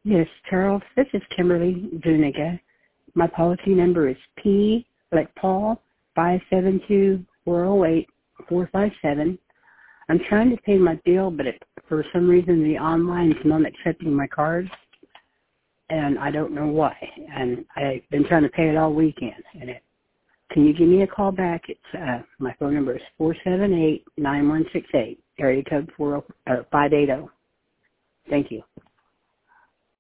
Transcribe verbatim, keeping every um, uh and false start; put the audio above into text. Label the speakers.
Speaker 1: Yes, Charles, this is Kimberly Zuniga. My policy number is P, like Paul, five seven two, four zero eight, four five seven. I'm trying to pay my bill, but it, for some reason the online's not accepting my card, and I don't know why. And I've been trying to pay it all weekend. And it, can you give me a call back? It's uh, my phone number is four seven eight, nine one six eight, area code four oh, uh, five eight zero. Thank you.